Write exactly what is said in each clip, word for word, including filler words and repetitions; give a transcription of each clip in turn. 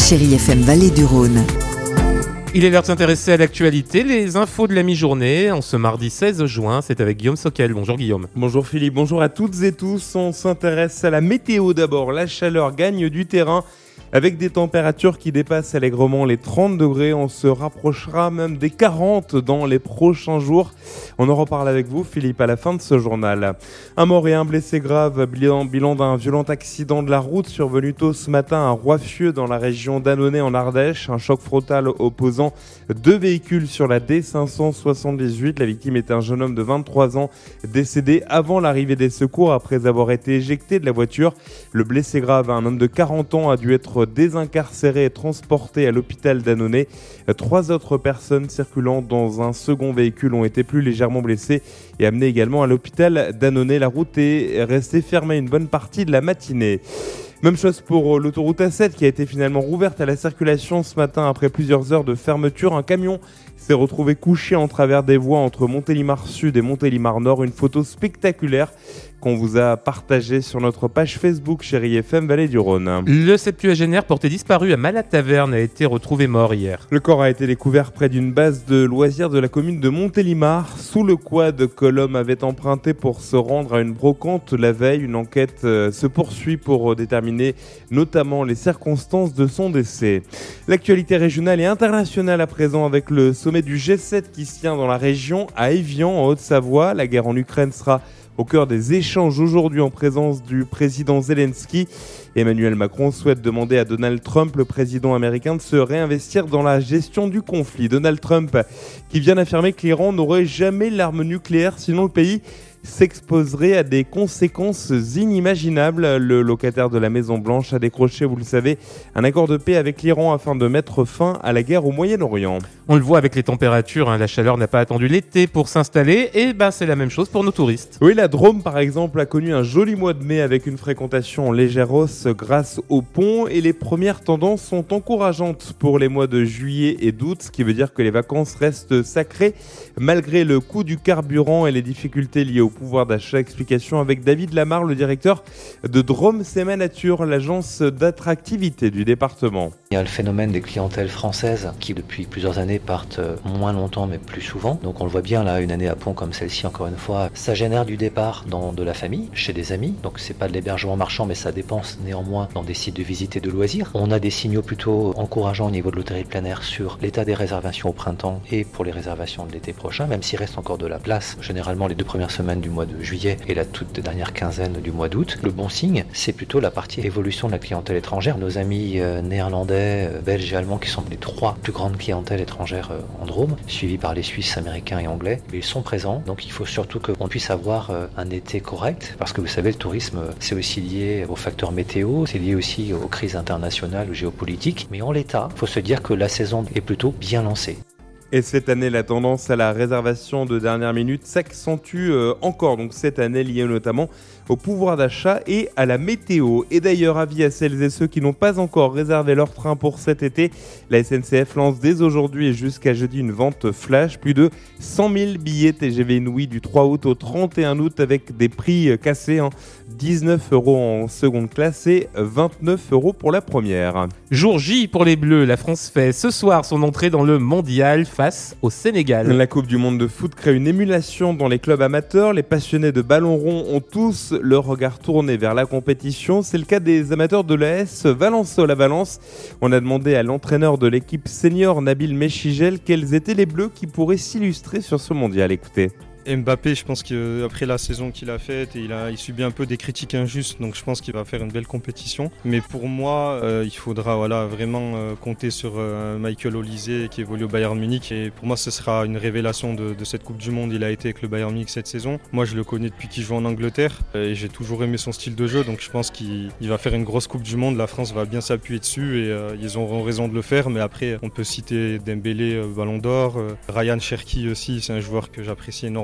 Chérie F M Vallée du Rhône. Il est l'heure de s'intéresser à l'actualité, les infos de la mi-journée, en ce mardi seize juin, c'est avec Guillaume Soquel. Bonjour Guillaume. Bonjour Philippe, bonjour à toutes et tous. On s'intéresse à la météo d'abord. La chaleur gagne du terrain avec des températures qui dépassent allègrement les trente degrés. On se rapprochera même des quarante dans les prochains jours. On en reparle avec vous Philippe à la fin de ce journal. Un mort et un blessé grave, bilan, bilan d'un violent accident de la route survenu tôt ce matin à Roiffieux dans la région d'Annonay en Ardèche. Un choc frontal opposant deux véhicules sur la D cinq cent soixante-dix-huit. La victime est un jeune homme de vingt-trois ans décédé avant l'arrivée des secours après avoir été éjecté de la voiture. Le blessé grave, un homme de quarante ans, a dû être désincarcéré et transporté à l'hôpital d'Annonay. Trois autres personnes circulant dans un second véhicule ont été plus légèrement blessées et amenées également à l'hôpital d'Annonay. La route est restée fermée une bonne partie de la matinée. Même chose pour l'autoroute A sept qui a été finalement rouverte à la circulation ce matin après plusieurs heures de fermeture. Un camion s'est retrouvé couché en travers des voies entre Montélimar Sud et Montélimar Nord. Une photo spectaculaire qu'on vous a partagée sur notre page Facebook Chérie F M Vallée du Rhône. Le septuagénaire porté disparu à Malataverne a été retrouvé mort hier. Le corps a été découvert près d'une base de loisirs de la commune de Montélimar, sous le quad que l'homme avait emprunté pour se rendre à une brocante la veille. Une enquête se poursuit pour déterminer notamment les circonstances de son décès. L'actualité régionale et internationale à présent avec le sommet du G sept qui se tient dans la région à Évian en Haute-Savoie. La guerre en Ukraine sera au cœur des échanges aujourd'hui en présence du président Zelensky. Emmanuel Macron souhaite demander à Donald Trump, le président américain, de se réinvestir dans la gestion du conflit. Donald Trump qui vient d'affirmer que l'Iran n'aurait jamais l'arme nucléaire, sinon le pays s'exposerait à des conséquences inimaginables. Le locataire de la Maison Blanche a décroché, vous le savez, un accord de paix avec l'Iran afin de mettre fin à la guerre au Moyen-Orient. On le voit avec les températures, hein, la chaleur n'a pas attendu l'été pour s'installer et ben, c'est la même chose pour nos touristes. Oui, la Drôme par exemple a connu un joli mois de mai avec une fréquentation en légère hausse grâce au pont et les premières tendances sont encourageantes pour les mois de juillet et d'août, ce qui veut dire que les vacances restent sacrées malgré le coût du carburant et les difficultés liées au pouvoir d'achat. Explication avec David Lamar, le directeur de Drôme C'est ma nature, l'agence d'attractivité du département. Il y a le phénomène des clientèles françaises qui depuis plusieurs années partent moins longtemps mais plus souvent. Donc on le voit bien là, une année à Pont comme celle-ci encore une fois, ça génère du départ dans de la famille, chez des amis. Donc c'est pas de l'hébergement marchand mais ça dépense néanmoins dans des sites de visite et de loisirs. On a des signaux plutôt encourageants au niveau de l'hôtellerie plein air sur l'état des réservations au printemps et pour les réservations de l'été prochain, même s'il reste encore de la place. Généralement les deux premières semaines du mois de juillet et la toute dernière quinzaine du mois d'août. Le bon signe, c'est plutôt la partie évolution de la clientèle étrangère. Nos amis euh, néerlandais, euh, belges et allemands qui sont les trois plus grandes clientèles étrangères euh, en Drôme, suivis par les Suisses, Américains et Anglais. Mais ils sont présents, donc il faut surtout qu'on puisse avoir euh, un été correct, parce que vous savez, le tourisme, euh, c'est aussi lié aux facteurs météo, c'est lié aussi aux crises internationales ou géopolitiques. Mais en l'état, il faut se dire que la saison est plutôt bien lancée. Et cette année, la tendance à la réservation de dernière minute s'accentue euh, encore. Donc cette année, liée notamment au pouvoir d'achat et à la météo. Et d'ailleurs, avis à celles et ceux qui n'ont pas encore réservé leur train pour cet été. La S N C F lance dès aujourd'hui et jusqu'à jeudi une vente flash. Plus de cent mille billets T G V Inouï du trois août au trente et un août avec des prix cassés. Hein. dix-neuf euros en seconde classe et vingt-neuf euros pour la première. Jour J pour les Bleus, la France fait ce soir son entrée dans le mondial face au Sénégal. La Coupe du monde de foot crée une émulation dans les clubs amateurs. Les passionnés de ballon rond ont tous leur regard tourné vers la compétition. C'est le cas des amateurs de l'A S Valençol à Valence. On a demandé à l'entraîneur de l'équipe senior Nabil Mechigel quels étaient les Bleus qui pourraient s'illustrer sur ce mondial. Écoutez. Mbappé, je pense qu'après la saison qu'il a faite, il a il subit un peu des critiques injustes, donc je pense qu'il va faire une belle compétition. Mais pour moi, euh, il faudra voilà, vraiment euh, compter sur euh, Michael Olise qui évolue au Bayern Munich. Et pour moi, ce sera une révélation de, de cette Coupe du Monde. Il a été avec le Bayern Munich cette saison. Moi, je le connais depuis qu'il joue en Angleterre et j'ai toujours aimé son style de jeu. Donc je pense qu'il va faire une grosse Coupe du Monde. La France va bien s'appuyer dessus et euh, ils auront raison de le faire. Mais après, on peut citer Dembélé, euh, Ballon d'Or, euh, Ryan Cherki aussi, c'est un joueur que j'apprécie énormément.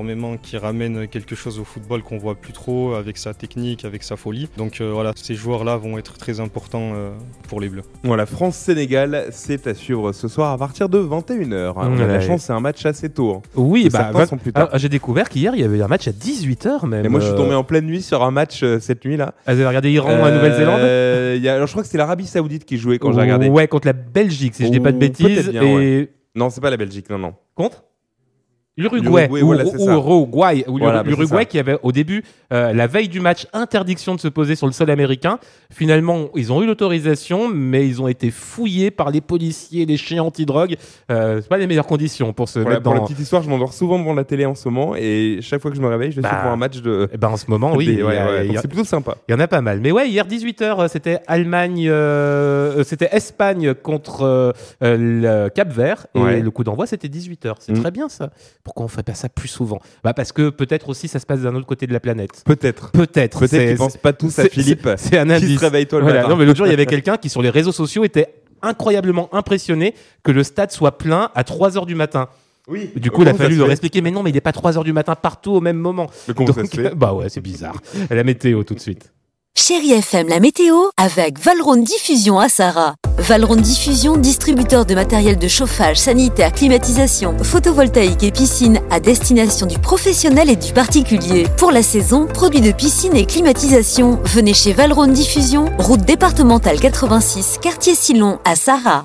énormément, qui ramène quelque chose au football qu'on voit plus trop, avec sa technique, avec sa folie. Donc euh, voilà, ces joueurs-là vont être très importants euh, pour les Bleus. Voilà, France-Sénégal, c'est à suivre ce soir à partir de vingt et une heures. On a Ouais. la chance, c'est un match assez tôt. Hein. Oui, Et bah, certains va- sont plus tard. ah, j'ai découvert qu'hier il y avait un match à dix-huit heures même. Et moi, je suis euh, tombé en pleine nuit sur un match euh, cette nuit-là. Ah, vous avez regardé Iran à Nouvelle-Zélande Euh, il y a- alors, je crois que c'était l'Arabie Saoudite qui jouait quand j'ai regardé. Ouais, contre la Belgique, si je dis pas de Ou bêtises. peut-être bien, et Non, c'est pas la Belgique, non, non. contre L'Uruguay, L'Uruguay, ou, voilà, c'est ou ça. Uruguay, ou Voilà, bah, c'est l'Uruguay ça. qui avait au début, euh, la veille du match, interdiction de se poser sur le sol américain. Finalement, ils ont eu l'autorisation, mais ils ont été fouillés par les policiers, les chiens antidrogue. Euh, c'est pas les meilleures conditions pour se Voilà, mettre pour dans. la petite histoire, je m'endors souvent devant la télé en ce moment et chaque fois que je me réveille, je le suis Bah, pour un match de. Eh ben, en ce moment, oui, des- il y a- ouais, ouais, il y donc a- c'est plutôt sympa. il y en a pas mal. Mais ouais, hier dix-huit heures, c'était Allemagne, euh, c'était Espagne contre euh, le Cap-Vert et Ouais. le coup d'envoi c'était dix-huit heures. C'est Mm. très bien ça. Pourquoi on ferait pas ça plus souvent? Bah parce que peut-être aussi ça se passe d'un autre côté de la planète. Peut-être. Peut-être. Peut-être C'est- qu'ils pensent pas tous à c'est- Philippe. c'est- C'est un Qui indice. se réveille tôt le Voilà. matin. Non mais l'autre jour il y avait quelqu'un qui sur les réseaux sociaux était incroyablement impressionné que le stade soit plein à trois heures du matin. Oui. Du coup, il a Comment ça fallu se leur fait expliquer, mais non, mais il n'est pas trois heures du matin partout au même moment. Mais comment ça Donc, se fait bah ouais, c'est bizarre. La météo tout de suite. Chérie F M, la météo avec Valron Diffusion à Sarah. Valron Diffusion, distributeur de matériel de chauffage, sanitaire, climatisation, photovoltaïque et piscine à destination du professionnel et du particulier. Pour la saison, produits de piscine et climatisation. Venez chez Valron Diffusion, route départementale quatre-vingt-six, quartier Silon à Sarah.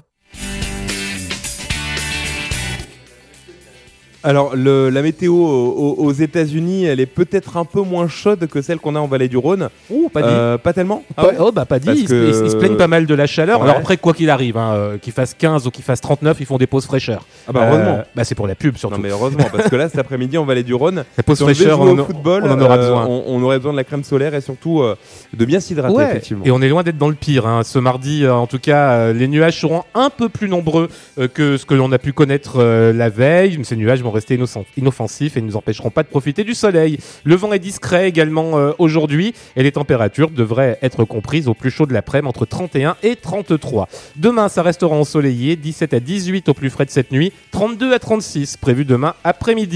Alors, le- la météo aux, aux États-Unis, elle est peut-être un peu moins chaude que celle qu'on a en vallée du Rhône. Ouh, pas dit. Euh, pas tellement Ah Pas- ouais oh bah pas dit, Parce ils, se- que- ils se- ils se plaignent pas mal de la chaleur. Ouais. Alors après quoi qu'il arrive, hein, euh, qu'il fasse quinze ou qu'il fasse trente-neuf, ils font des pauses fraîcheur. Ah bah heureusement. Euh, bah c'est pour la pub surtout. Non mais heureusement, parce que là, cet après-midi, en vallée du Rhône, La pause si on devait fraîcheur, jouer on, au en- football, on en aura euh, besoin. On, on aurait besoin de la crème solaire et surtout euh, de bien s'hydrater, Ouais. effectivement. Et on est loin d'être dans le pire. Hein. Ce mardi, euh, en tout cas, euh, les nuages seront un peu plus nombreux euh, que ce que l'on a pu connaître euh, la veille. Ces nuages vont rester innocent- inoffensifs et ne nous empêcheront pas de profiter du soleil. Le vent est discret également euh, aujourd'hui et les températures devraient être comprises au plus chaud de l'après-midi entre trente et un et trente-trois. Demain, ça restera ensoleillé, dix-sept à dix-huit au plus frais de cette nuit, trente-deux à trente-six prévu demain après-midi.